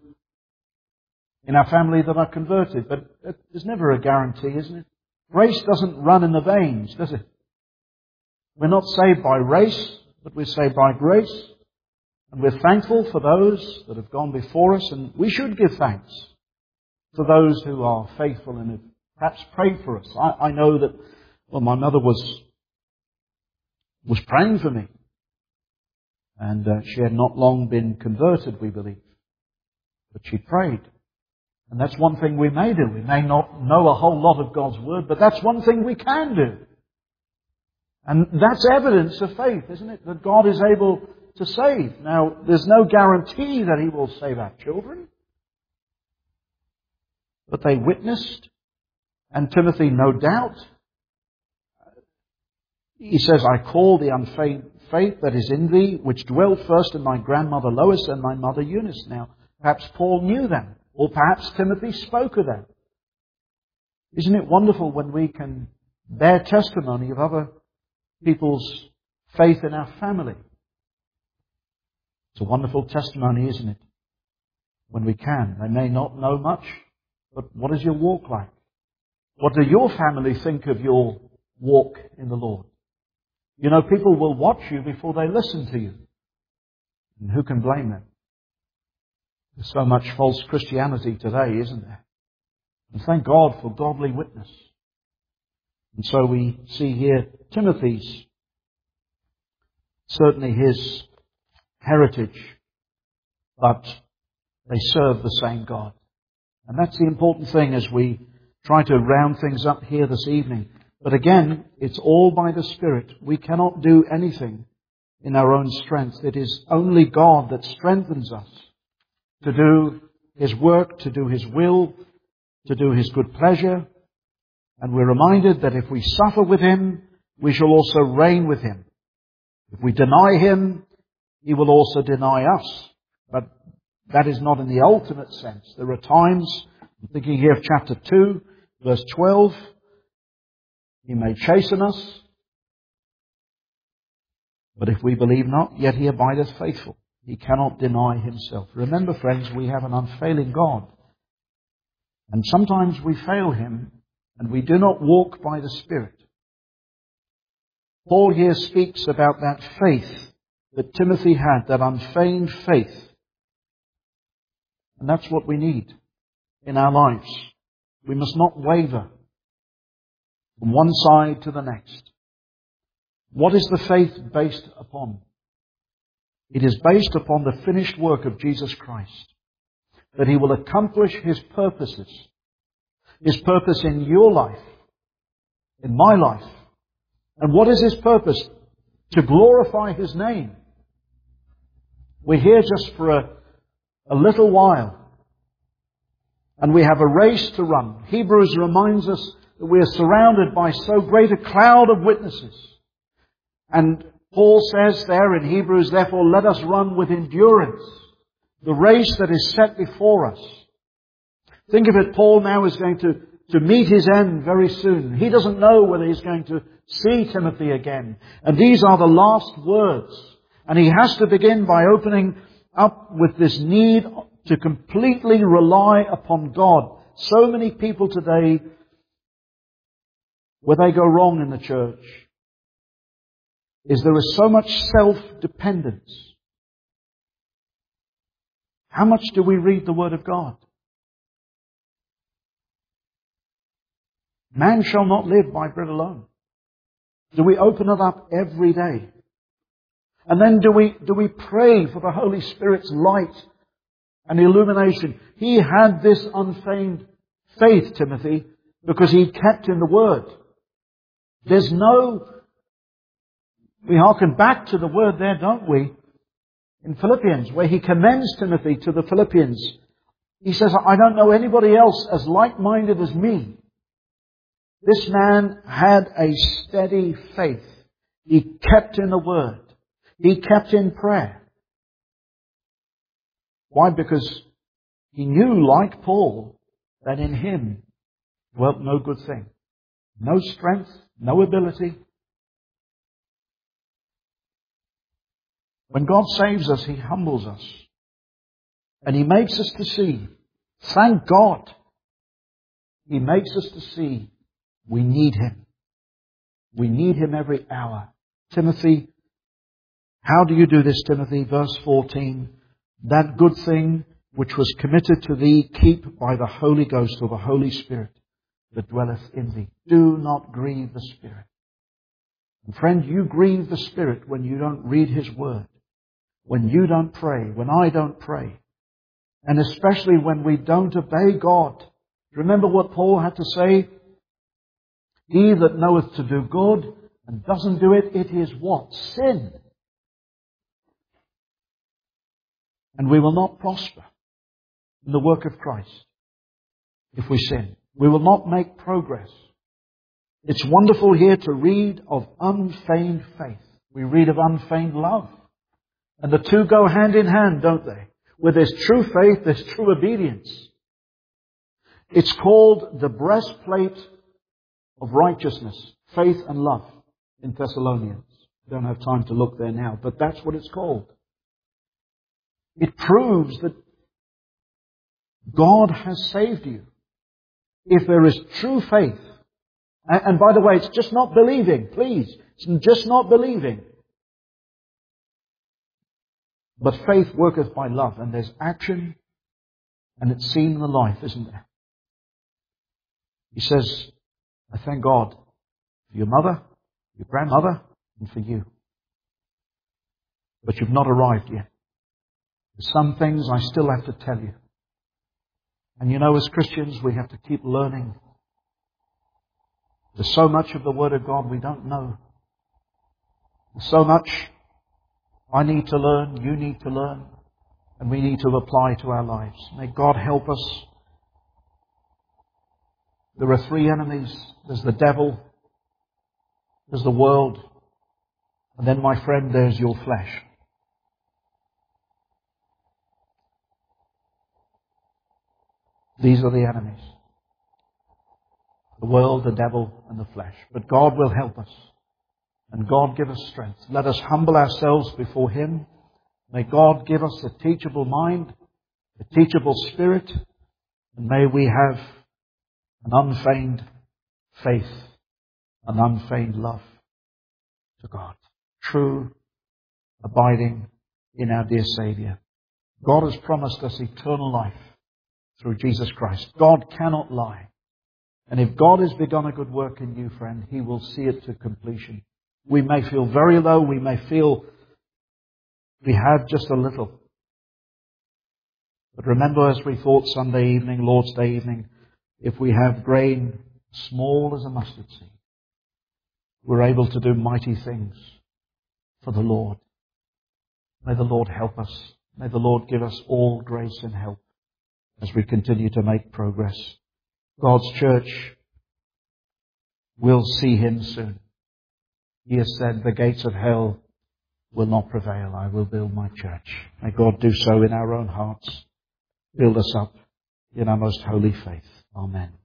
A: in our family that are converted, but there's never a guarantee, isn't it? Grace doesn't run in the veins, does it? We're not saved by race, but we're saved by grace. And we're thankful for those that have gone before us, and we should give thanks for those who are faithful and have perhaps prayed for us. I, I know that, well, my mother was was praying for me, and uh, she had not long been converted, we believe, but she prayed. And that's one thing we may do. We may not know a whole lot of God's Word, but that's one thing we can do. And that's evidence of faith, isn't it? That God is able to save. Now, there's no guarantee that He will save our children. But they witnessed, and Timothy, no doubt, he says, I call the unfeigned faith that is in thee, which dwelt first in my grandmother Lois and my mother Eunice. Now, perhaps Paul knew them, or perhaps Timothy spoke of them. Isn't it wonderful when we can bear testimony of other people's faith in our family? It's a wonderful testimony, isn't it? When we can. They may not know much, but what is your walk like? What do your family think of your walk in the Lord? You know, people will watch you before they listen to you. And who can blame them? There's so much false Christianity today, isn't there? And thank God for godly witness. And so we see here Timothy's, certainly his heritage, but they serve the same God. And that's the important thing as we try to round things up here this evening. But again, it's all by the Spirit. We cannot do anything in our own strength. It is only God that strengthens us to do His work, to do His will, to do His good pleasure. And we're reminded that if we suffer with Him, we shall also reign with Him. If we deny Him, He will also deny us. But that is not in the ultimate sense. There are times, I'm thinking here of chapter two, verse twelve, He may chasten us, but if we believe not, yet He abideth faithful. He cannot deny Himself. Remember, friends, we have an unfailing God. And sometimes we fail Him, and we do not walk by the Spirit. Paul here speaks about that faith that Timothy had, that unfeigned faith. And that's what we need in our lives. We must not waver from one side to the next. What is the faith based upon? It is based upon the finished work of Jesus Christ, that He will accomplish His purposes. His purpose in your life, in my life. And what is His purpose? To glorify His name. We're here just for a, a little while. And we have a race to run. Hebrews reminds us that we are surrounded by so great a cloud of witnesses. And Paul says there in Hebrews, therefore let us run with endurance the race that is set before us. Think of it, Paul now is going to to meet his end very soon. He doesn't know whether he's going to see Timothy again. And these are the last words. And he has to begin by opening up with this need to completely rely upon God. So many people today, where they go wrong in the church, is there is so much self-dependence. How much do we read the Word of God? Man shall not live by bread alone. Do we open it up every day? And then do we, do we pray for the Holy Spirit's light and illumination? He had this unfeigned faith, Timothy, because he kept in the Word. There's no... We hearken back to the Word there, don't we? In Philippians, where he commends Timothy to the Philippians. He says, I don't know anybody else as like-minded as me. This man had a steady faith. He kept in the Word. He kept in prayer. Why? Because he knew, like Paul, that in him dwelt no good thing. No strength, no ability. When God saves us, He humbles us. And He makes us to see. Thank God. He makes us to see we need Him. We need Him every hour. Timothy, how do you do this, Timothy? Verse fourteen. That good thing which was committed to thee, keep by the Holy Ghost or the Holy Spirit that dwelleth in thee. Do not grieve the Spirit. And friend, you grieve the Spirit when you don't read His Word. When you don't pray. When I don't pray. And especially when we don't obey God. Remember what Paul had to say? He that knoweth to do good and doesn't do it, it is what? Sin. And we will not prosper in the work of Christ if we sin. We will not make progress. It's wonderful here to read of unfeigned faith. We read of unfeigned love. And the two go hand in hand, don't they? Where there's true faith, there's true obedience. It's called the breastplate of righteousness, faith and love in Thessalonians. Don't have time to look there now, but that's what it's called. It proves that God has saved you. If there is true faith, and by the way, it's just not believing, please. It's just not believing. But faith worketh by love, and there's action, and it's seen in the life, isn't there? He says, I thank God for your mother, your grandmother, and for you. But you've not arrived yet. There's some things I still have to tell you. And you know, as Christians, we have to keep learning. There's so much of the Word of God we don't know. There's so much I need to learn, you need to learn, and we need to apply to our lives. May God help us. There are three enemies. There's the devil, there's the world, and then, my friend, there's your flesh. These are the enemies. The world, the devil, and the flesh. But God will help us. And God give us strength. Let us humble ourselves before Him. May God give us a teachable mind, a teachable spirit, and may we have an unfeigned faith, an unfeigned love to God. True, abiding in our dear Saviour. God has promised us eternal life through Jesus Christ. God cannot lie. And if God has begun a good work in you, friend, He will see it to completion. We may feel very low. We may feel we have just a little. But remember, as we thought Sunday evening, Lord's Day evening, if we have grain small as a mustard seed, we're able to do mighty things for the Lord. May the Lord help us. May the Lord give us all grace and help as we continue to make progress. God's church will see Him soon. He has said, the gates of hell will not prevail. I will build my church. May God do so in our own hearts. Build us up in our most holy faith. Amen.